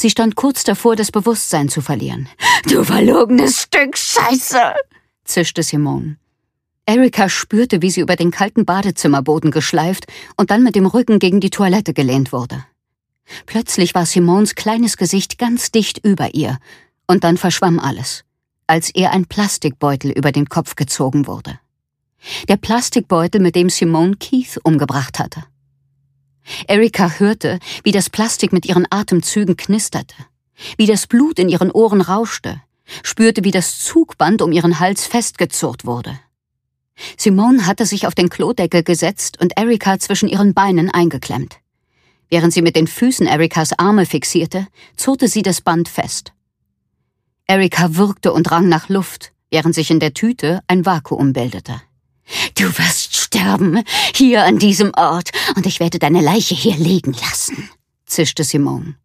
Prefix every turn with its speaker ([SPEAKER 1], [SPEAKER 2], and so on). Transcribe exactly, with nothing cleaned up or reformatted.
[SPEAKER 1] Sie stand kurz davor, das Bewusstsein zu verlieren. »Du verlogenes Stück Scheiße«, zischte Simone. Erika spürte, wie sie über den kalten Badezimmerboden geschleift und dann mit dem Rücken gegen die Toilette gelehnt wurde. Plötzlich war Simones kleines Gesicht ganz dicht über ihr und dann verschwamm alles, als ihr ein Plastikbeutel über den Kopf gezogen wurde. Der Plastikbeutel, mit dem Simone Keith umgebracht hatte. Erika hörte, wie das Plastik mit ihren Atemzügen knisterte, wie das Blut in ihren Ohren rauschte, spürte, wie das Zugband um ihren Hals festgezurrt wurde. Simone hatte sich auf den Klodeckel gesetzt und Erika zwischen ihren Beinen eingeklemmt. Während sie mit den Füßen Erikas Arme fixierte, zurrte sie das Band fest. Erika würgte und rang nach Luft, während sich in der Tüte ein Vakuum bildete. »Du wirst sterben, hier an diesem Ort, und ich werde deine Leiche hier liegen lassen«, zischte Simone.